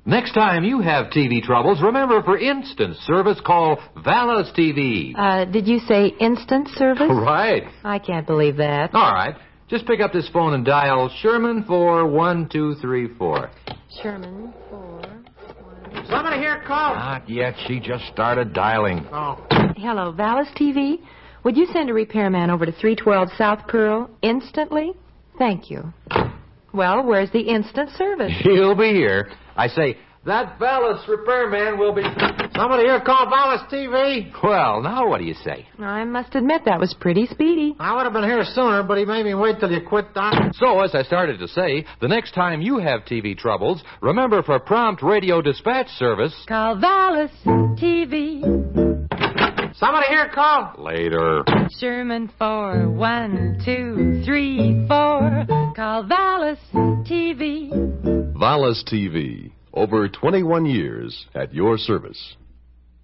Next time you have TV troubles, remember for instant service, call Vallis TV. Did you say instant service? Right. I can't believe that. All right. Just pick up this phone and dial Sherman 41234. Sherman 4. Somebody here called. Not yet. She just started dialing. Oh. Hello, Vallis TV. Would you send a repairman over to 312 South Pearl instantly? Thank you. Well, where's the instant service? He'll be here. I say, that Vallis repairman will be... Somebody here called Vallis TV. Well, now what do you say? I must admit that was pretty speedy. I would have been here sooner, but he made me wait till you quit dialing. So, as I started to say, the next time you have TV troubles, remember for prompt radio dispatch service... Call Vallis TV. Somebody here called. Later. Sherman 41234. Call Vallis TV. Vallis TV. Over 21 years at your service.